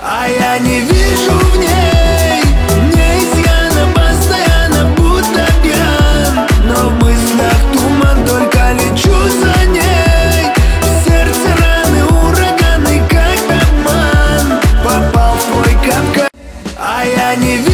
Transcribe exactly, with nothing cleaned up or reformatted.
А я не вижу в ней не изъяна, постоянно будто пьян. Но в мыслях туман, только лечу за ней. В сердце раны, ураганы, как обман. Попал в твой капкан. А я не вижу